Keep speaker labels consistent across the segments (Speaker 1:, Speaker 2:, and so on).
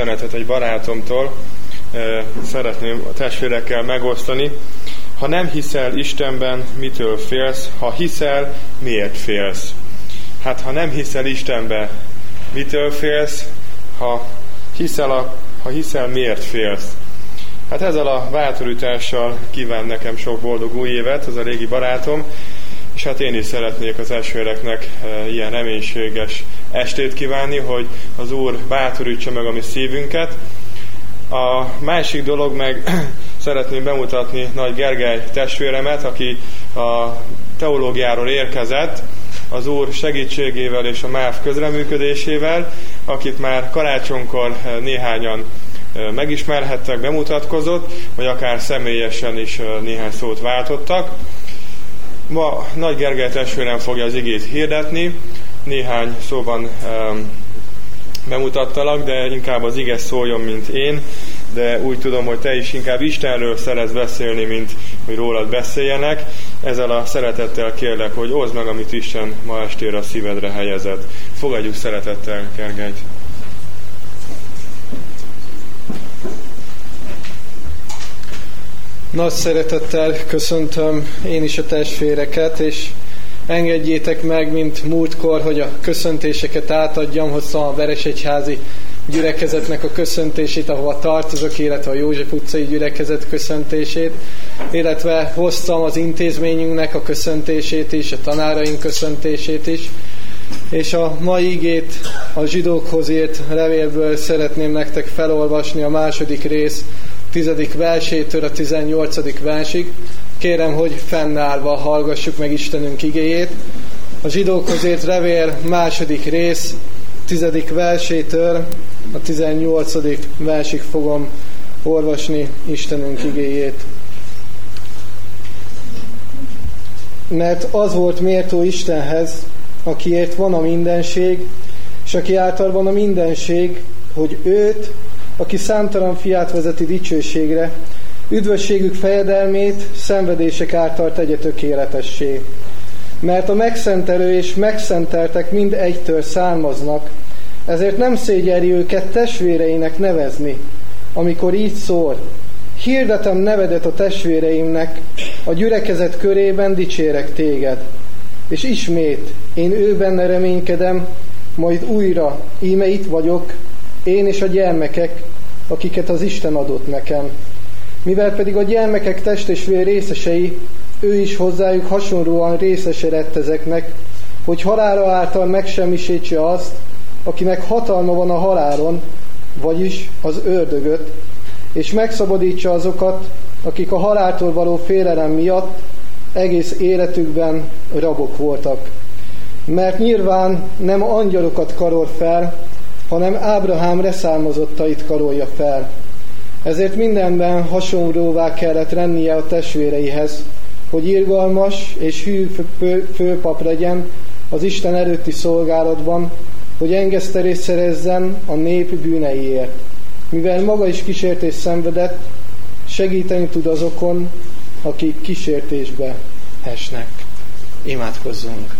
Speaker 1: üzenetet egy barátomtól, szeretném a testvérekkel megosztani. Ha nem hiszel Istenben, mitől félsz? Ha hiszel, miért félsz? Hát ha nem hiszel Istenben, mitől félsz? Ha hiszel, miért félsz? Hát ezzel a bátorítással kíván nekem sok boldog új évet, az a régi barátom, és hát én is szeretnék az testvéreknek ilyen reménységes estét kívánni, hogy az Úr bátorítsa meg a mi szívünket. A másik dolog meg szeretném bemutatni Nagy Gergely testvéremet, aki a teológiáról érkezett, az Úr segítségével és a MÁV közreműködésével, akit már karácsonykor néhányan megismerhettek, bemutatkozott, vagy akár személyesen is néhány szót váltottak. Ma Nagy Gergely testvérem fogja az igét hirdetni, néhány szóban bemutattalak, de inkább az ige szóljon, mint én, de úgy tudom, hogy te is inkább Istenről szeretsz beszélni, mint hogy rólad beszéljenek. Ezzel a szeretettel kérlek, hogy oszd meg, amit Isten ma estére a szívedre helyezett. Fogadjuk szeretettel Gergelyt.
Speaker 2: Nagy szeretettel köszöntöm én is a testvéreket, és engedjétek meg, mint múltkor, hogy a köszöntéseket átadjam, hoztam a Veresegyházi gyülekezetnek a köszöntését, ahova tartozok, illetve a József utcai gyülekezet köszöntését, illetve hoztam az intézményünknek a köszöntését is, a tanáraink köszöntését is, és a mai igét a zsidókhoz írt levélből szeretném nektek felolvasni, a második rész 10. versétől a 18. versig. Kérem, hogy fennállva hallgassuk meg Istenünk igéjét. A zsidókhoz írt levél második rész 10. versétől a 18. versig fogom olvasni Istenünk igéjét. Mert az volt méltó Istenhez, akiért van a mindenség, és aki által van a mindenség, hogy őt, aki számtalan fiát vezeti dicsőségre, üdvösségük fejedelmét szenvedések által tegye tökéletessé. Mert a megszentelő és megszenteltek mind egytől származnak, ezért nem szégyelli őket testvéreinek nevezni, amikor így szól: hirdetem nevedet a testvéreimnek, a gyülekezet körében dicsérek téged. És ismét, én ő benne reménykedem, majd újra, íme itt vagyok, én és a gyermekek, akiket az Isten adott nekem. Mivel pedig a gyermekek test és vér részesei, ő is hozzájuk hasonlóan részese lett ezeknek, hogy halála által megsemmisítse azt, akinek hatalma van a halálon, vagyis az ördögöt, és megszabadítsa azokat, akik a haláltól való félelem miatt egész életükben rabok voltak. Mert nyilván nem angyalokat karol fel, hanem Ábrahám leszármazottait karolja fel. Ezért mindenben hasonlóvá kellett lennie a testvéreihez, hogy irgalmas és hű főpap legyen az Isten előtti szolgálatban, hogy engesztelést szerezzen a nép bűneiért. Mivel maga is kísértést szenvedett, segíteni tud azokon, akik kísértésbe esnek. Imádkozzunk!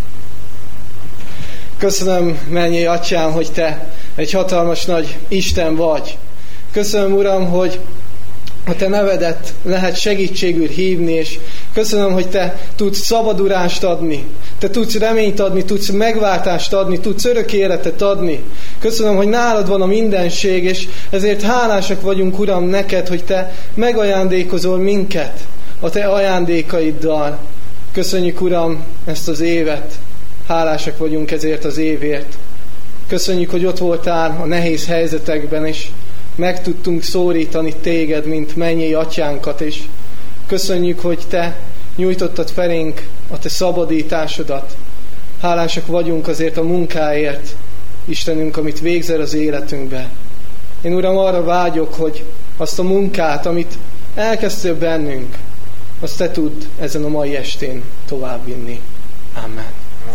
Speaker 2: Köszönöm, mennyei Atyám, hogy Te egy hatalmas nagy Isten vagy. Köszönöm, Uram, hogy a Te nevedet lehet segítségül hívni, és köszönöm, hogy Te tudsz szabadulást adni, Te tudsz reményt adni, tudsz megváltást adni, tudsz örök életet adni. Köszönöm, hogy nálad van a mindenség, és ezért hálásak vagyunk, Uram, neked, hogy Te megajándékozol minket a Te ajándékaiddal. Köszönjük, Uram, ezt az évet. Hálásak vagyunk ezért az évért. Köszönjük, hogy ott voltál a nehéz helyzetekben, és meg tudtunk szólítani Téged, mint mennyei Atyánkat, és köszönjük, hogy Te nyújtottad felénk a Te szabadításodat. Hálásak vagyunk azért a munkáért, Istenünk, amit végzel az életünkbe. Én, Uram, arra vágyok, hogy azt a munkát, amit elkezdtél bennünk, azt Te tudd ezen a mai estén továbbvinni. Amen.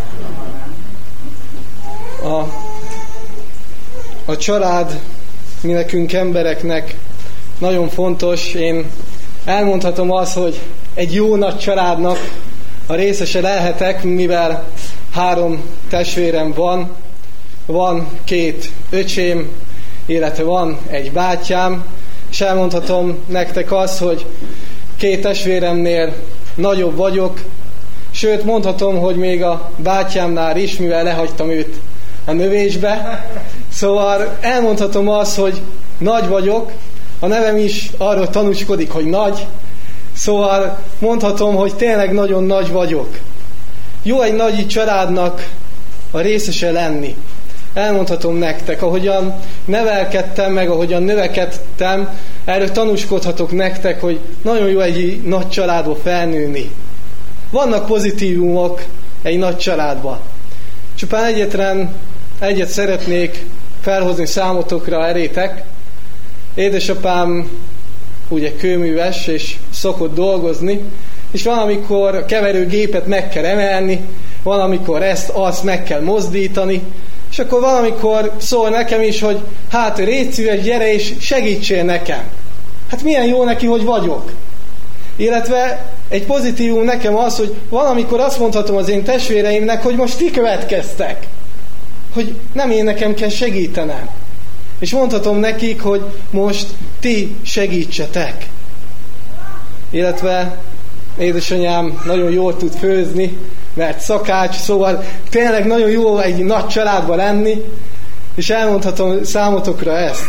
Speaker 2: A család mi nekünk embereknek nagyon fontos. Én elmondhatom azt, hogy egy jó nagy családnak a részese lehetek, mivel 3 testvérem van 2 öcsém, illetve van egy bátyám, és elmondhatom nektek azt, hogy 2 testvéremnél nagyobb vagyok, sőt mondhatom, hogy még a bátyámnál is, mivel lehagytam őt a növésbe. Szóval elmondhatom azt, hogy nagy vagyok, a nevem is arról tanúskodik, hogy nagy. Szóval mondhatom, hogy tényleg nagyon nagy vagyok. Jó egy nagy családnak a részese lenni. Elmondhatom nektek, ahogyan nevelkedtem meg, ahogyan növekedtem, erről tanúskodhatok nektek, hogy nagyon jó egy nagy családba felnőni. Vannak pozitívumok egy nagy családban. Csupán egyet szeretnék felhozni számotokra, erétek. Édesapám ugye kőműves, és szokott dolgozni, és valamikor a keverőgépet meg kell emelni, valamikor azt meg kell mozdítani, és akkor valamikor szól nekem is, hogy hát légy szíves, gyere és segítsél nekem. Hát milyen jó neki, hogy vagyok. Illetve egy pozitívum nekem az, hogy valamikor azt mondhatom az én testvéreimnek, hogy most ti következtek. Hogy nem én nekem kell segítenem. És mondhatom nekik, hogy most ti segítsetek. Illetve édesanyám nagyon jól tud főzni, mert szakács, szóval tényleg nagyon jó egy nagy családban lenni, és elmondhatom számotokra ezt.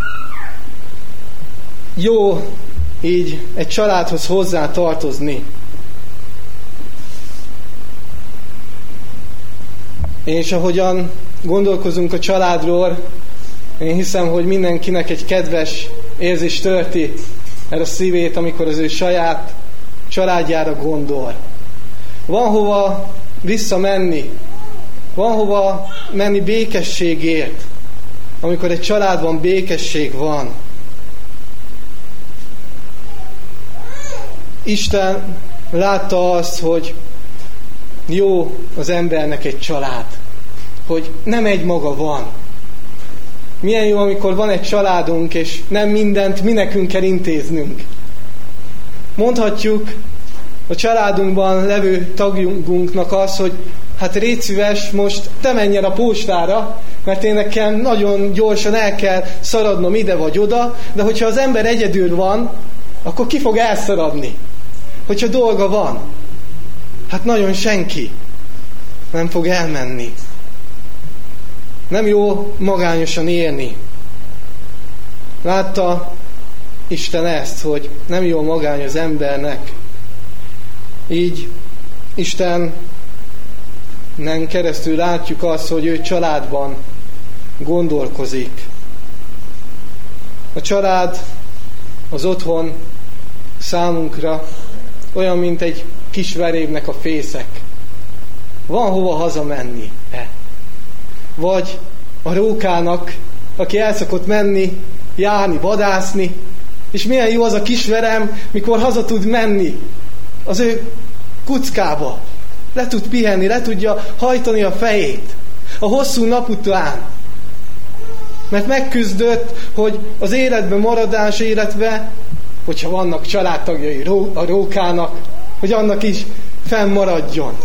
Speaker 2: Jó így egy családhoz hozzá tartozni. És ahogyan gondolkozunk a családról, én hiszem, hogy mindenkinek egy kedves érzés tölti el a szívét, amikor az ő saját családjára gondol. Van hova visszamenni, van hova menni békességért, amikor egy családban békesség van. Isten látta azt, hogy jó az embernek egy család, hogy nem egy maga van. Milyen jó, amikor van egy családunk, és nem mindent mi nekünk kell intéznünk. Mondhatjuk a családunkban levő tagunknak azt, hogy hát légy szíves, most te menj el a postára, mert én nekem nagyon gyorsan el kell szaradnom ide vagy oda, de hogyha az ember egyedül van, akkor ki fog elszaradni? Hogyha dolga van, hát nagyon senki nem fog elmenni. Nem jó magányosan élni. Látta Isten ezt, hogy nem jó magány az embernek. Így Istenen keresztül látjuk azt, hogy ő családban gondolkozik. A család, az otthon számunkra olyan, mint egy kis verévnek a fészek. Van hova hazamenni. Vagy a rókának, aki el szokott menni, járni, vadászni, és milyen jó az a kisverem, mikor haza tud menni az ő kuckába. Le tud pihenni, le tudja hajtani a fejét a hosszú nap után. Mert megküzdött, hogy az életben maradás, illetve, hogyha vannak családtagjai a rókának, hogy annak is fennmaradjon.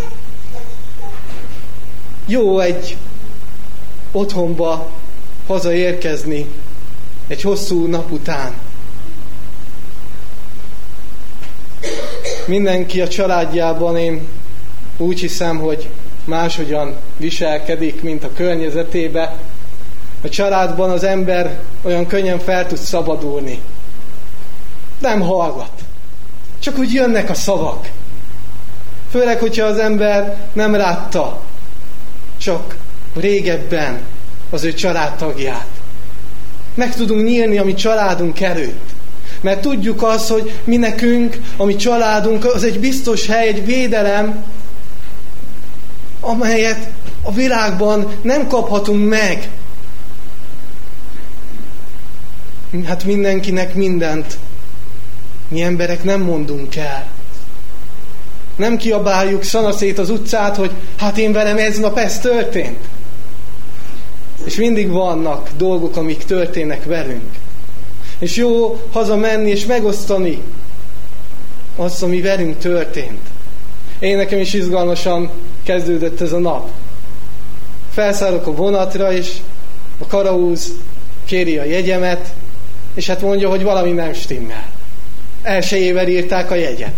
Speaker 2: Jó egy otthonba hazaérkezni egy hosszú nap után. Mindenki a családjában, én úgy hiszem, hogy máshogyan viselkedik, mint a környezetébe. A családban az ember olyan könnyen fel tud szabadulni. Nem hallgat. Csak úgy jönnek a szavak. Főleg, hogyha az ember nem látta csak régebben az ő családtagját. Meg tudunk nyílni a mi családunk előtt. Mert tudjuk azt, hogy mi nekünk, a mi családunk, az egy biztos hely, egy védelem, amelyet a világban nem kaphatunk meg. Hát mindenkinek mindent mi emberek nem mondunk el. Nem kiabáljuk szanaszét az utcát, hogy hát én velem ez nap ez történt. És mindig vannak dolgok, amik történnek velünk. És jó hazamenni és megosztani azt, ami velünk történt. Én nekem is izgalmasan kezdődött ez a nap. Felszállok a vonatra, és a kalauz kéri a jegyemet, és hát mondja, hogy valami nem stimmel. Elsőjével írták a jegyet.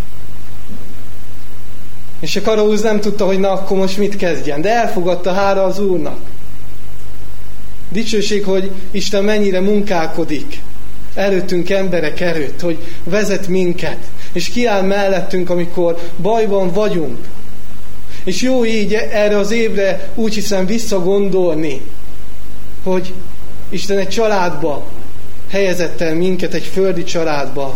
Speaker 2: És a karauz nem tudta, hogy na akkor most mit kezdjen, de elfogadta, hála az Úrnak. Dicsőség, hogy Isten mennyire munkálkodik előttünk emberek előtt, hogy vezet minket, és kiáll mellettünk, amikor bajban vagyunk. És jó így erre az évre úgy hiszem visszagondolni, hogy Isten egy családba helyezett el minket, egy földi családba.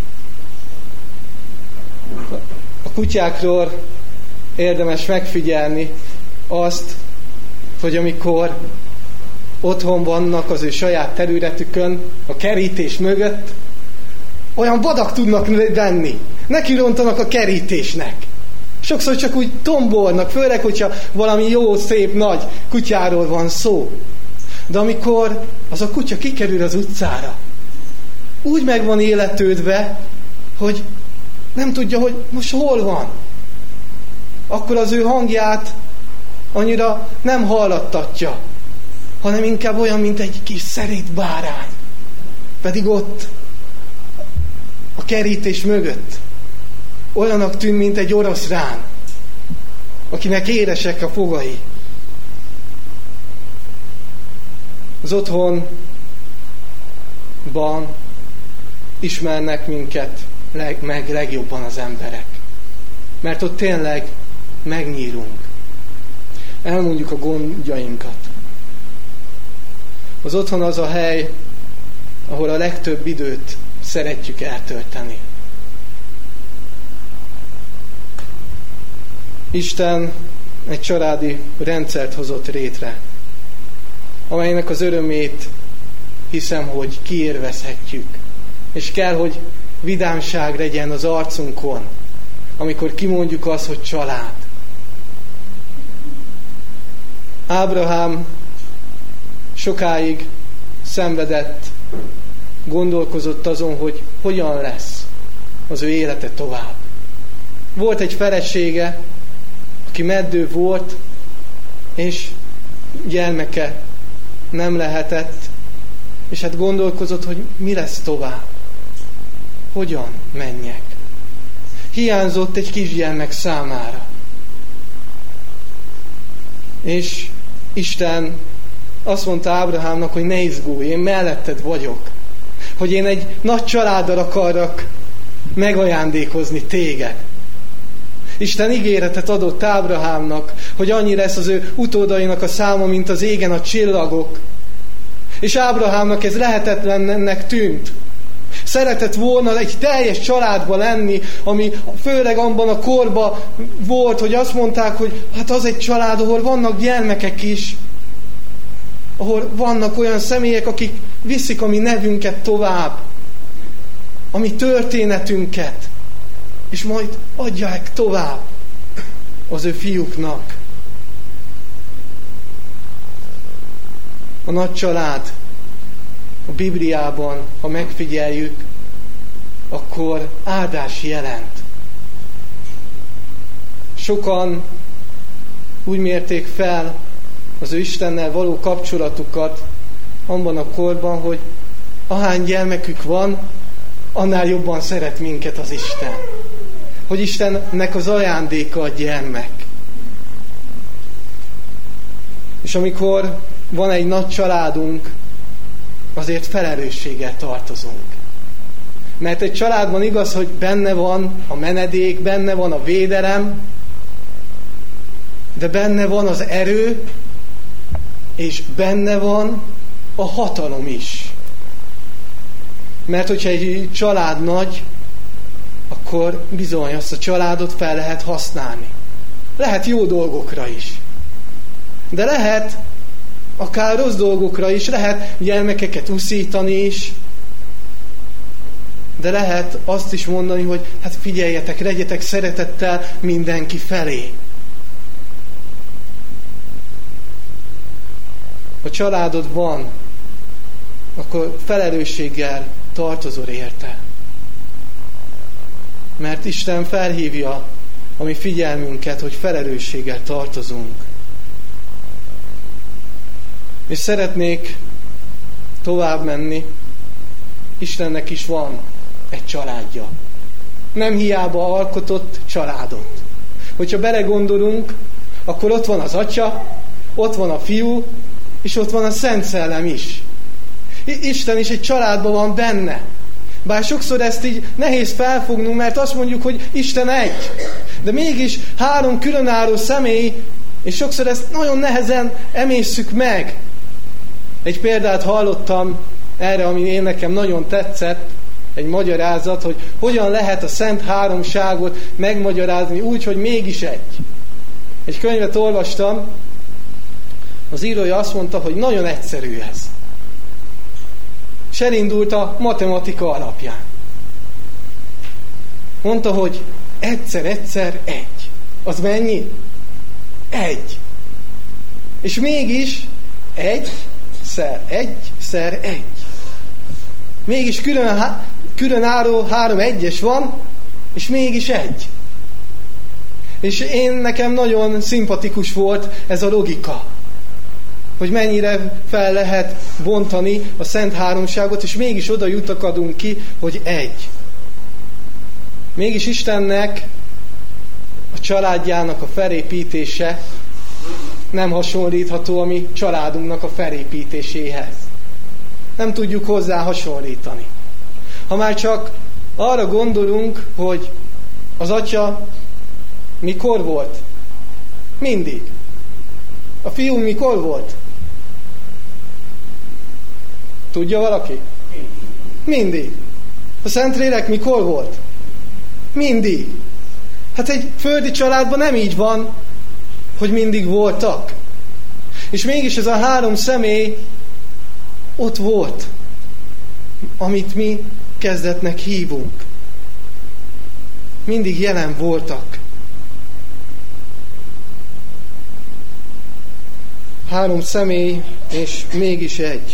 Speaker 2: A kutyákról érdemes megfigyelni azt, hogy amikor otthon vannak az ő saját területükön, a kerítés mögött, olyan vadak tudnak lenni. Neki rontanak a kerítésnek. Sokszor csak úgy tombolnak, főleg, hogyha valami jó, szép, nagy kutyáról van szó. De amikor az a kutya kikerül az utcára, úgy meg van életődve, hogy nem tudja, hogy most hol van. Akkor az ő hangját annyira nem hallattatja, hanem inkább olyan, mint egy kis szerét bárány. Pedig ott a kerítés mögött olyanak tűn, mint egy oroszlán, akinek éresek a fogai. Az otthonban ismernek minket meg legjobban az emberek. Mert ott tényleg megnyílunk. Elmondjuk a gondjainkat. Az otthon az a hely, ahol a legtöbb időt szeretjük eltölteni. Isten egy családi rendszert hozott létre, amelynek az örömét hiszem, hogy kiélvezhetjük. És kell, hogy vidámság legyen az arcunkon, amikor kimondjuk azt, hogy család. Ábrahám sokáig szenvedett, gondolkozott azon, hogy hogyan lesz az ő élete tovább. Volt egy felesége, aki meddő volt, és gyermeke nem lehetett, és hát gondolkozott, hogy mi lesz tovább. Hogyan menjek? Hiányzott egy kisgyermek számára. És Isten azt mondta Ábrahámnak, hogy ne izgulj, én melletted vagyok. Hogy én egy nagy családdal akarok megajándékozni téged. Isten ígéretet adott Ábrahámnak, hogy annyi lesz az ő utódainak a száma, mint az égen a csillagok. És Ábrahámnak ez lehetetlennek tűnt. Szeretett volna egy teljes családba lenni, ami főleg abban a korban volt, hogy azt mondták, hogy hát az egy család, ahol vannak gyermekek is, ahol vannak olyan személyek, akik viszik a mi nevünket tovább, a mi történetünket, és majd adják tovább az ő fiúknak. A nagy család a Bibliában, ha megfigyeljük, akkor áldás jelent. Sokan úgy mérték fel az ő Istennel való kapcsolatukat abban a korban, hogy ahány gyermekük van, annál jobban szeret minket az Isten. Hogy Istennek az ajándéka a gyermek. És amikor van egy nagy családunk, azért felelősséggel tartozunk. Mert egy családban igaz, hogy benne van a menedék, benne van a védelem, de benne van az erő, és benne van a hatalom is. Mert hogyha egy család nagy, akkor bizony azt a családot fel lehet használni. Lehet jó dolgokra is. De lehet akár rossz dolgokra is, lehet gyermekeket uszítani is, de lehet azt is mondani, hogy hát figyeljetek, legyetek szeretettel mindenki felé. Ha családod van, akkor felelősséggel tartozol érte. Mert Isten felhívja a mi figyelmünket, hogy felelősséggel tartozunk. És szeretnék tovább menni, Istennek is van egy családja. Nem hiába alkotott családot. Hogyha belegondolunk, akkor ott van az Atya, ott van a Fiú, és ott van a Szent Szellem is. Isten is egy családban van benne. Bár sokszor ezt így nehéz felfognunk, mert azt mondjuk, hogy Isten egy. De mégis 3 különálló személy, és sokszor ezt nagyon nehezen emészszük meg. Egy példát hallottam erre, ami nekem nagyon tetszett, egy magyarázat, hogy hogyan lehet a Szent Háromságot megmagyarázni úgy, hogy mégis egy. Egy könyvet olvastam, az írója azt mondta, hogy nagyon egyszerű ez. És elindult a matematika alapján. Mondta, hogy egyszer egy. Az mennyi? 1. És mégis 1 Mégis különálló 3 1-es van, és mégis 1. És nekem nagyon szimpatikus volt ez a logika, hogy mennyire fel lehet bontani a Szent Háromságot, és mégis oda jutakadunk ki, hogy 1. Mégis Istennek a családjának a felépítése nem hasonlítható a mi családunknak a felépítéséhez. Nem tudjuk hozzá hasonlítani. Ha már csak arra gondolunk, hogy az Atya mikor volt? Mindig. A Fiú mikor volt? Tudja valaki? Mindig. A Szentlélek mikor volt? Mindig. Hát egy földi családban nem így van, hogy mindig voltak. És mégis ez a 3 személy ott volt, amit mi kezdetnek hívunk. Mindig jelen voltak. 3 személy, és mégis egy.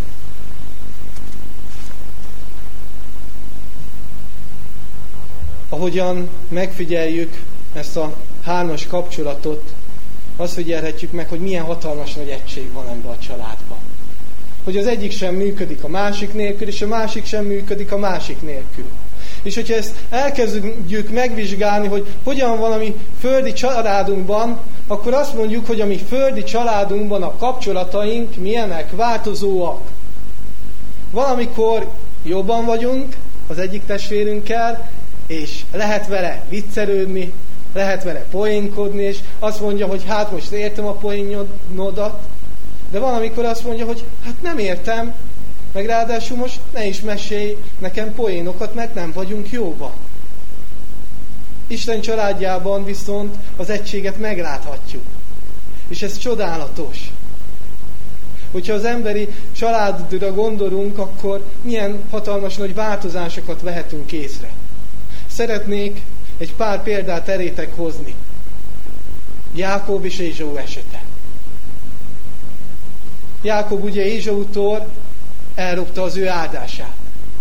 Speaker 2: Ahogyan megfigyeljük ezt a 3-as kapcsolatot, azt figyelhetjük meg, hogy milyen hatalmas nagy egység van ebben a családban. Hogy az egyik sem működik a másik nélkül, és a másik sem működik a másik nélkül. És hogyha ezt elkezdjük megvizsgálni, hogy hogyan van a mi földi családunkban, akkor azt mondjuk, hogy a mi földi családunkban a kapcsolataink milyenek, változóak. Valamikor jobban vagyunk az egyik testvérünkkel, és lehet vele viccelődni, lehet vele poénkodni, és azt mondja, hogy hát most értem a poénodat, de van, amikor azt mondja, hogy hát nem értem, meg ráadásul most ne is mesélj nekem poénokat, mert nem vagyunk jóban. Isten családjában viszont az egységet megláthatjuk. És ez csodálatos. Hogyha az emberi családra gondolunk, akkor milyen hatalmas nagy változásokat vehetünk észre. Szeretnék egy pár példát elétek hozni. Jákob és Ézsau esete. Jákob ugye Ézsautól elropta az ő áldását.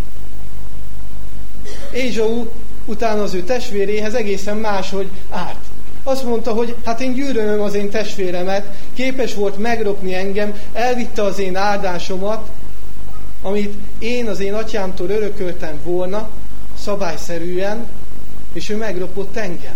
Speaker 2: Ézsau utána az ő testvéréhez egészen máshogy állt. Azt mondta, hogy hát én gyűlölöm az én testvéremet, képes volt megropni engem, elvitte az én áldásomat, amit én az én atyámtól örököltem volna, szabályszerűen, és ő megropott engem.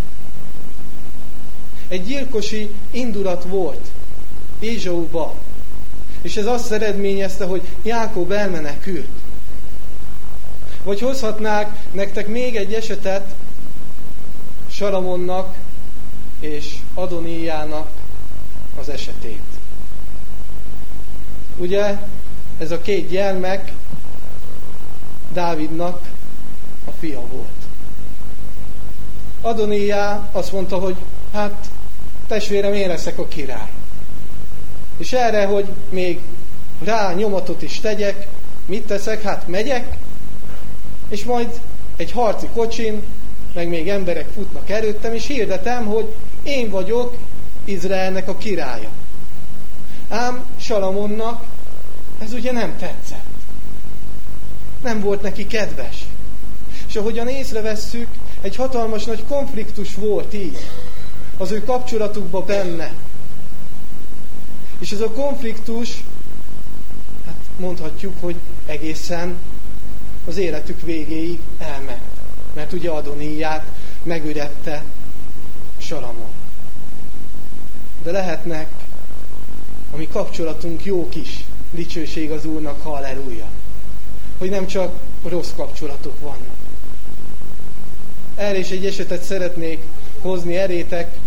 Speaker 2: Egy gyilkosi indulat volt Ézsauban, és ez azt eredményezte, hogy Jákob elmenekült. Vagy hozhatnák nektek még egy esetet Salamonnak és Adoníjának az esetét. Ugye ez a 2 gyermek Dávidnak a fia volt. Adoníjá azt mondta, hogy hát testvérem, én leszek a király. És erre, hogy még rá nyomatot is tegyek, mit teszek? Hát megyek, és majd egy harci kocsin, meg még emberek futnak előttem, és hirdetem, hogy én vagyok Izraelnek a királya. Ám Salamonnak ez ugye nem tetszett. Nem volt neki kedves. És ahogyan észrevesszük, egy hatalmas nagy konfliktus volt így az ő kapcsolatukban benne. És ez a konfliktus hát mondhatjuk, hogy egészen az életük végéig elment. Mert ugye Adóniát megüldette Salamon. De lehetnek a mi kapcsolatunk jók is, dicsőség az Úrnak, halleluja. Hogy nem csak rossz kapcsolatok vannak. Erre is egy esetet szeretnék hozni elétek.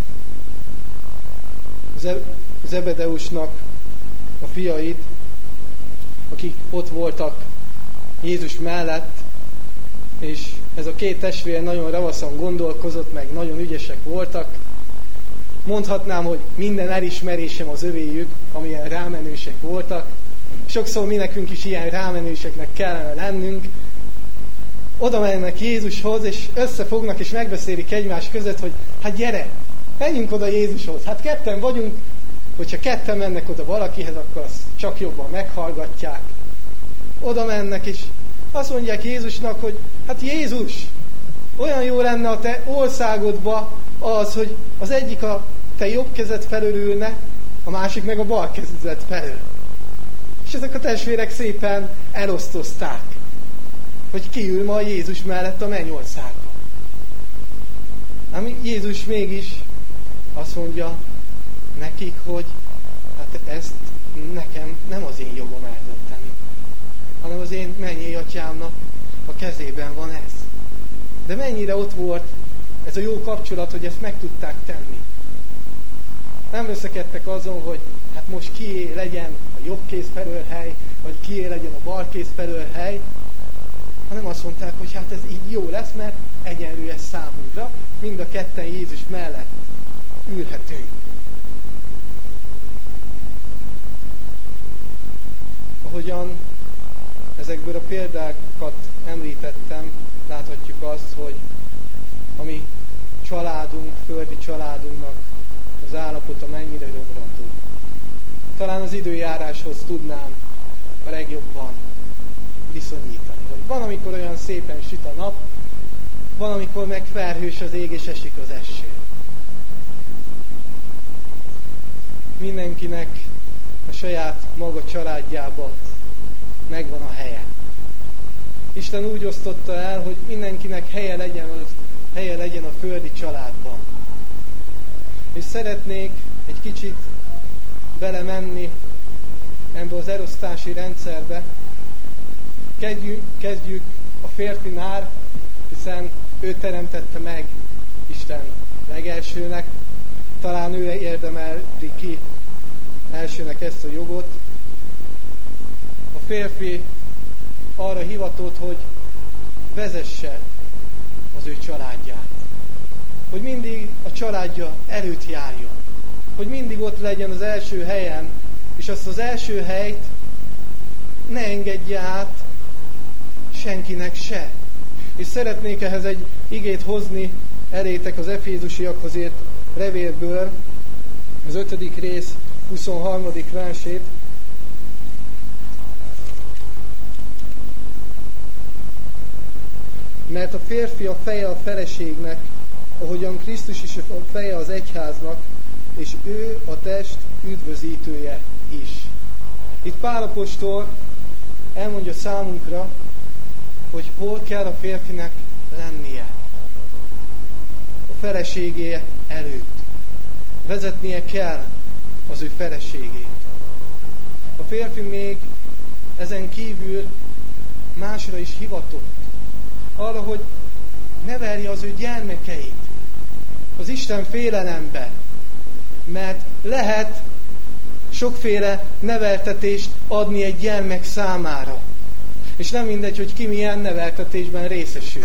Speaker 2: Zebedeusnak a fiait, akik ott voltak Jézus mellett, és ez a két testvér nagyon ravaszan gondolkozott, meg nagyon ügyesek voltak. Mondhatnám, hogy minden elismerésem az övéjük, amilyen rámenősek voltak. Sokszor mi nekünk is ilyen rámenőseknek kellene lennünk. Oda mennek Jézushoz, és összefognak, és megbeszélik egymás között, hogy hát gyere, menjünk oda Jézushoz. Hát ketten vagyunk, hogyha ketten mennek oda valakihez, akkor azt csak jobban meghallgatják. Oda mennek, és azt mondják Jézusnak, hogy hát Jézus, olyan jó lenne a te országodba az, hogy az egyik a te jobb kezed felől ülne, a másik meg a bal kezed felől. És ezek a testvérek szépen elosztozták, hogy ki ül ma Jézus mellett a mennyországba. Ám Jézus mégis azt mondja nekik, hogy hát ezt nekem nem az én jogom eldönteni, hanem az én mennyei atyámnak a kezében van ez. De mennyire ott volt ez a jó kapcsolat, hogy ezt meg tudták tenni. Nem veszekedtek azon, hogy hát most kié legyen a jobb kéz felől hely, vagy kié legyen a bal kéz felől hely, hanem azt mondták, hogy hát ez így jó lesz, mert egyenlő ez számunkra, mind a ketten Jézus mellett ülhetünk. Ahogyan ezekből a példákat említettem, láthatjuk azt, hogy a mi családunk, földi családunknak az állapota mennyire romlott. Talán az időjáráshoz tudnám a legjobban viszonyítani. Hogy van, amikor olyan szépen süt a nap, van, amikor meg felhős az ég és esik az eső. Mindenkinek a saját maga családjába megvan a helye. Isten úgy osztotta el, hogy mindenkinek helye legyen a földi családban. És szeretnék egy kicsit belemenni ebbe az elosztási rendszerbe. Kezdjük a férfinál, hiszen ő teremtette meg Isten legelsőnek. Talán ő érdemeli ki elsőnek ezt a jogot. A férfi arra hivatott, hogy vezesse az ő családját. Hogy mindig a családja előtt járjon. Hogy mindig ott legyen az első helyen, és azt az első helyt ne engedje át senkinek se. És szeretnék ehhez egy igét hozni elétek az Efézusiakhoz írt levélből, az 5. rész 23. versét. Mert a férfi a feje a feleségnek, ahogyan Krisztus is a feje az egyháznak, és ő a test üdvözítője is. Itt Pál apostol elmondja számunkra, hogy hol kell a férfinek lennie. A feleségé előtt. Vezetnie kell az ő feleségét. A férfi még ezen kívül másra is hivatott. Arra, hogy nevelje az ő gyermekeit az Isten félelembe. Mert lehet sokféle neveltetést adni egy gyermek számára. És nem mindegy, hogy ki milyen neveltetésben részesül.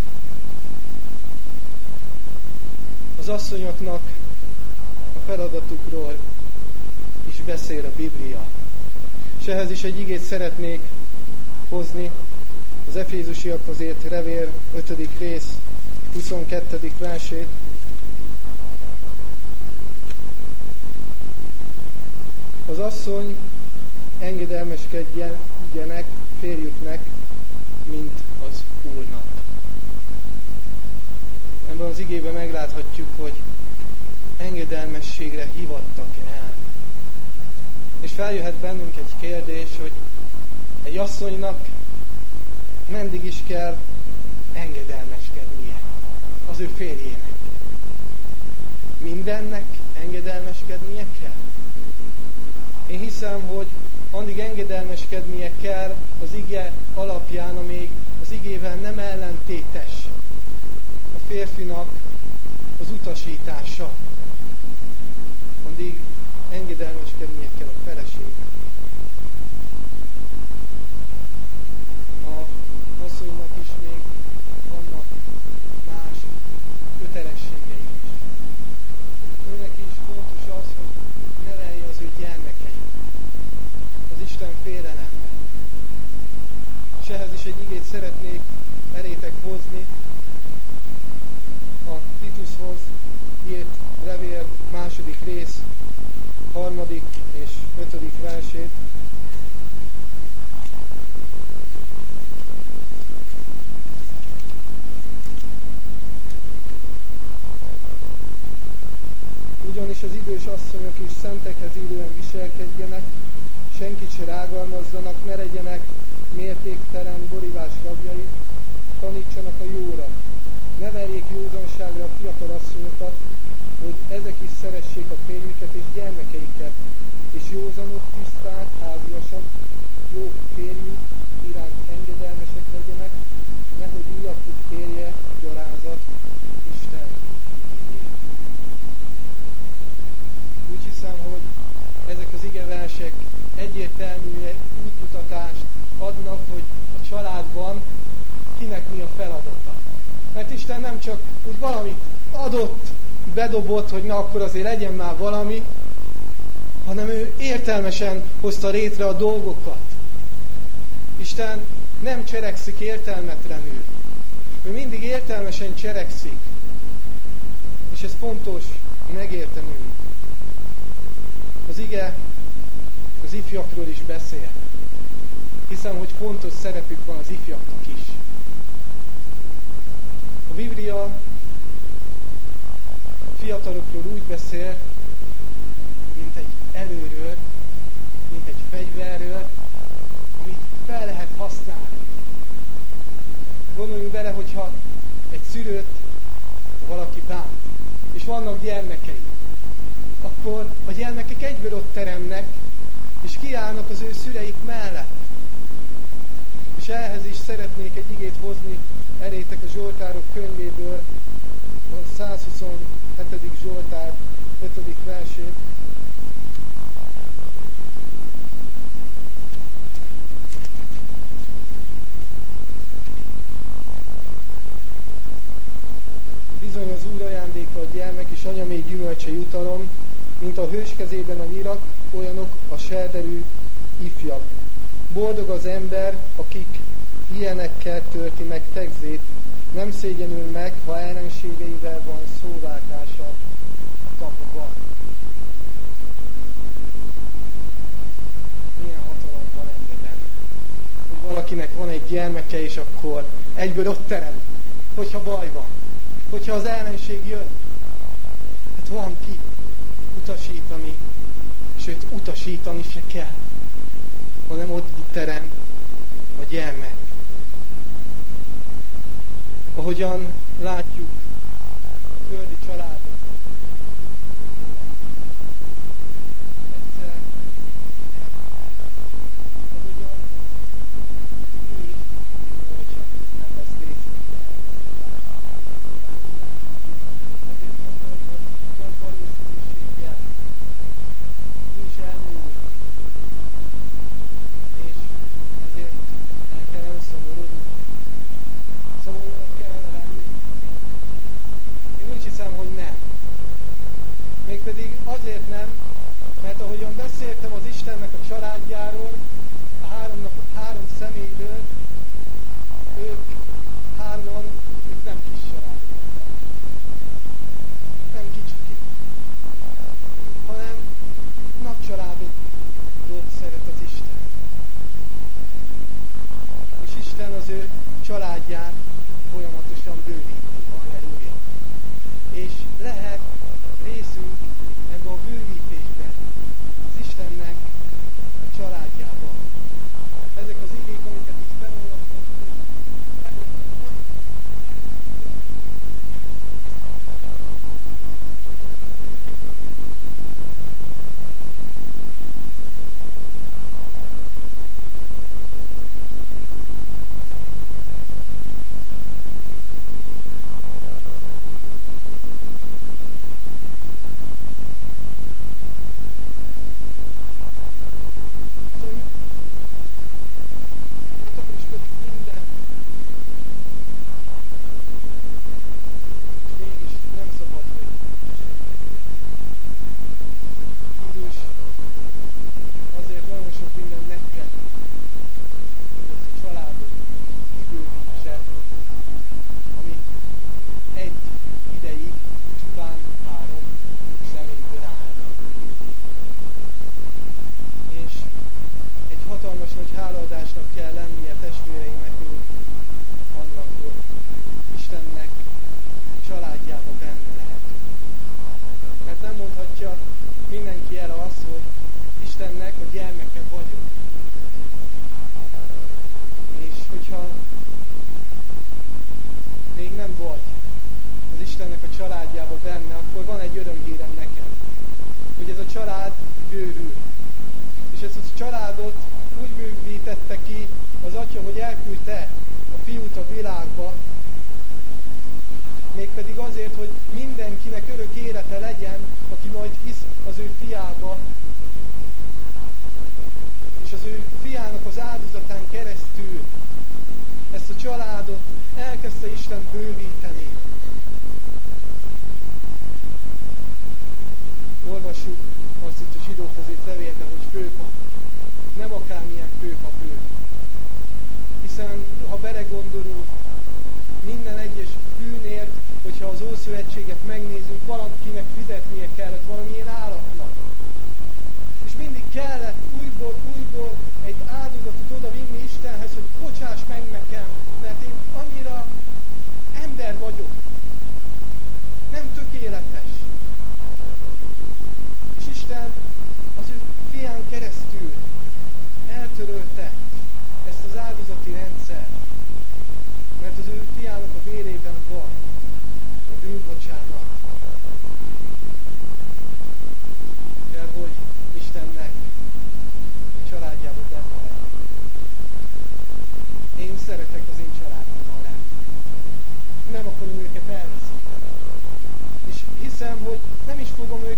Speaker 2: Az asszonyoknak a feladatukról is beszél a Biblia. És ehhez is egy igét szeretnék hozni. Az Efézusiakhoz írt levél 5. rész 22. versét. Az asszony engedelmeskedjenek férjüknek, mint az Úrnak. Ebben az igében megláthatjuk, hogy engedelmességre hivattak el. És feljöhet bennünk egy kérdés, hogy asszonynak mindig is kell engedelmeskednie az ő férjének. Mindennek engedelmeskednie kell. Én hiszem, hogy addig engedelmeskednie kell az ige alapján, amíg az igével nem ellentétes a férfinak az utasítása. Addig engedelmeskednie kell a feleségnek. A asszonynak is még vannak más kötelességei is. Őnek is fontos az, hogy nevelje az ő gyermekeit az Isten félelemben. És ehhez is egy igét szeretnék elétek hozni, a Titushoz írt levél 2. rész 3. és 5. versét. Ugyanis az idős asszonyok is szentekhez illően viselkedjenek, senkit se rágalmazzanak, ne legyenek mértéktelen borívás rabjai, tanítsanak a jóra. Neveljék józanságra a fiatal asszonyokat, hogy ezek is szeressék a férjüket és gyermekeiket, és józanok, tiszták, háziasak, jó férjük iránt engedelmesek legyenek, nehogy újabbuk érje gyalázat Isten ügyét. Úgy hiszem, hogy ezek az igeversek egyértelműen útmutatást adnak, hogy a családban kinek mi a feladata. Mert Isten nem csak úgy valamit adott, bedobott, hogy na akkor azért legyen már valami, hanem ő értelmesen hozta létre a dolgokat. Isten nem cselekszik értelmetlenül. Ő mindig értelmesen cselekszik. És ez fontos megértenünk. Az ige az ifjakról is beszél. Hiszem, hogy fontos szerepük van az ifjaknak is. A Biblia a fiatalokról úgy beszél, mint egy erőről, mint egy fegyverről, amit fel lehet használni. Gondoljunk bele, hogyha egy szülőt valaki bánt, és vannak gyermekei, akkor a gyermekek egyből ott teremnek, és kiállnak az ő szüleik mellett. És ehhez is szeretnék egy igét hozni elétek a Zsoltárok könyvéből, a 127. Zsoltár 5. versét. Bizony az Úr ajándéka a gyermek, és anya még gyümölcse jutalom, mint a hős kezében a nyirak, olyanok a serderű ifjak. Boldog az ember, akik ilyenekkel tölti meg tegzét, nem szégyenül meg, ha ellenségeivel van szóváltása a kapuban. Milyen hatalom van emberben, hogy valakinek van egy gyermeke, és akkor egyből ott terem, hogyha baj van, hogyha az ellenség jön. Hát van ki utasítani, sőt utasítani se kell, hanem ott terem a gyermek. Ahogyan látjuk a földi családot, egyszer ahogyan mi, hogyha nem lesz részünk, ezért mondom, hogy nagy valószínűséggel mi is elmúlunk, és ezért el kell elszomorodni. Szomorúnak kellene lenni. Én úgy hiszem, hogy nem. Mégpedig azért nem, mert ahogyan beszéltem az Istennek a családjáról, a három személyről, ők hárman, ők nem kis családok. Nem kicsikik. Hanem nagy családot szeret az Isten. És Isten az ő családját folyamatosan bővíti. Halleluja. És lehet részünk ebbe a bővítésben, az Istennek a családjában. Ezek az igék, küldte a fiút a világba, mégpedig azért, hogy mindenkinek örök élete legyen, aki majd hisz az ő fiába, és az ő fiának az áldozatán keresztül ezt a családot elkezdte Isten bővíteni. Olvassuk azt itt a zsidókhoz írt levélben, hogy főpap. Nem akármilyen főpap ő. Hiszen, ha belegondolunk, minden egyes bűnért, hogyha az Ószövetséget megnézzük, valakinek fizetnie kellett valamilyen állatnak. És mindig kellett újból egy áldozatot odavinni Istenhez, hogy bocsáss meg nekem, mert én annyira ember vagyok. Nem tökéletes. És Isten az ő fián keresztül eltörölte ezt az áldozati rendszert, mert az ő fiának a vérében van a bűnbocsánat. Kell, hogy Istennek a családjába benne legyen. Én szeretek az én családommal lenni. Nem akarom őket elveszíteni. És hiszem, hogy nem is fogom